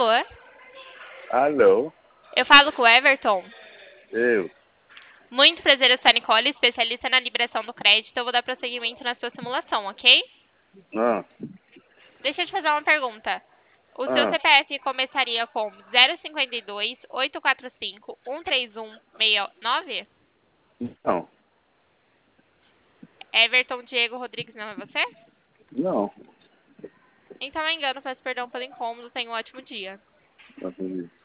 Alô? Alô? Eu falo com o Everton. Eu? Muito prazer, eu sou a Nicole, especialista na liberação do crédito. Eu vou dar prosseguimento na sua simulação, ok? Ah, Deixa eu te fazer uma pergunta. O seu ah, CPF começaria com 052 845 131 69? não, Everton Diego Rodrigues, não é você? não. Então é engano, peço perdão pelo incômodo, tenha um ótimo dia. Não entendi.